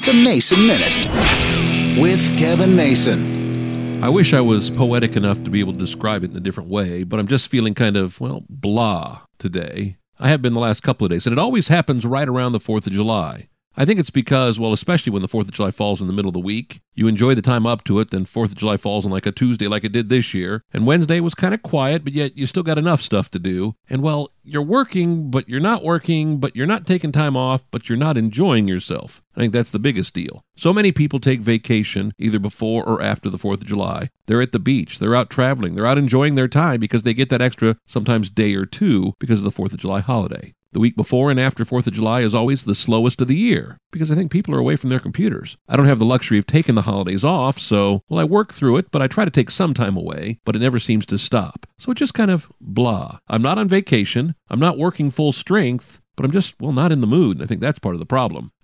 The Mason Minute with Kevin Mason. I wish I was poetic enough to be able to describe it in a different way, but I'm just feeling kind of, blah today. I have been the last couple of days, and it always happens right around the 4th of July. I think it's because, especially when the 4th of July falls in the middle of the week, you enjoy the time up to it, then 4th of July falls on like a Tuesday like it did this year, and Wednesday was kind of quiet, but yet you still got enough stuff to do. And you're working, but you're not working, but you're not taking time off, but you're not enjoying yourself. I think that's the biggest deal. So many people take vacation either before or after the 4th of July. They're at the beach, they're out traveling, they're out enjoying their time because they get that extra, sometimes day or two, because of the 4th of July holiday. The week before and after 4th of July is always the slowest of the year because I think people are away from their computers. I don't have the luxury of taking the holidays off, so, I work through it, but I try to take some time away, but it never seems to stop. So it's just kind of blah. I'm not on vacation. I'm not working full strength, but I'm just, not in the mood, and I think that's part of the problem.